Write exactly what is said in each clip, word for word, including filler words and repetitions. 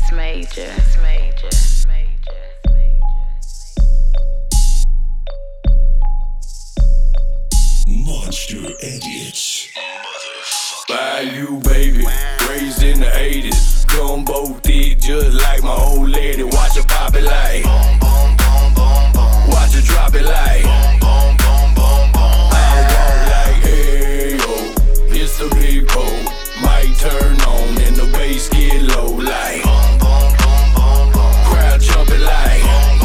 It's major. It's major. It's major. Monster Edits. Bayou baby, raised in the eighties. Gumbo thick, just like my old lady. Watch her pop it like, watch her drop it like, I walk like, hey yo, it's the big pole. Mic turn on and the bass get low like, crowd jumping like,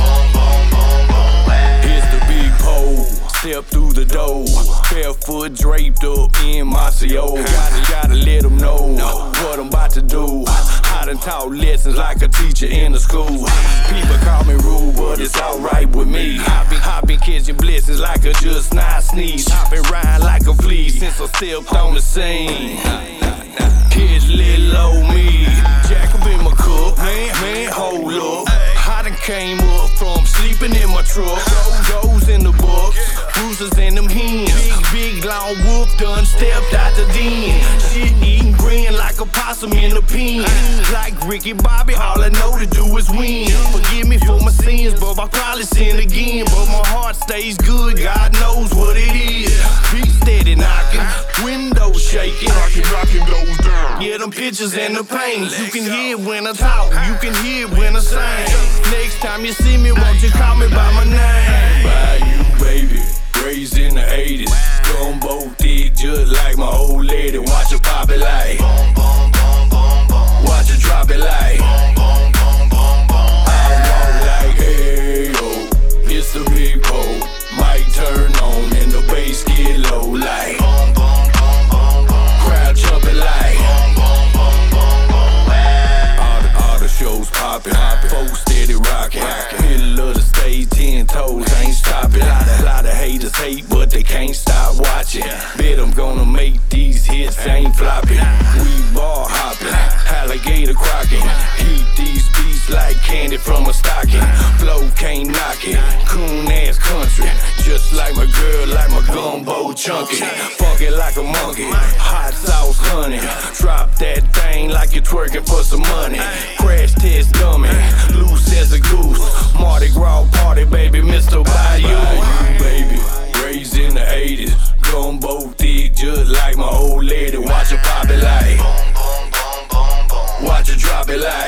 it's the big pole. Step through the door, barefoot draped up in my C O. Gotta, gotta let them know what I'm about to do. I done taught lessons like a teacher in the school. People call me rude, but it's alright with me. I been, I been catching blessings like a just not sneeze. I been riding like a flea since I stepped on the scene. Kids little old me, jack up in my cup, man, man, hold up. I done came up from sleeping in my truck. Goes in the books, bruises in them hands. Big long whoop done stepped out the den. Shit eating green like a possum in a pen. Like Ricky Bobby, all I know to do is win. Forgive me for my sins, but I'll probably sin again. But my heart stays good, God knows what it is. Beat steady knocking, windows shaking. Rocking, rocking those down. Yeah, them pictures and the pains. You can hear it when I talk, you can hear it when I sing. Next time you see me, won't you call me by my name? Bayou baby, raised in the eighties. Gumbo thick, just like my old lady. Watch her pop it like, watch her drop it like, I walk like, hey yo, it's the big pole. Mic turn on and the bass get low like, crowd jumping like, all the, all the shows poppin', folks steady rockin'. Middle of the stage, ten toes, ain't stopping. A lot of haters hate, but they can't stop watching. Bet I'm gonna make these hits, ain't flopping. We ball hopping, alligator crocking. Heat these beats like candy from a stocking. Flow can't knock it, coon ass country. Just like my girl, like my gumbo chunky. Funky like a monkey, hot sauce honey. Drop that thing like you're twerking for some money. Crash test dummy, loose as a goose. Mardi Gras party, baby, Mister Bayou. Bayou, baby, raised in the eighties. Gumbo thick, just like my old lady. Watch her pop it like, watch her drop it like,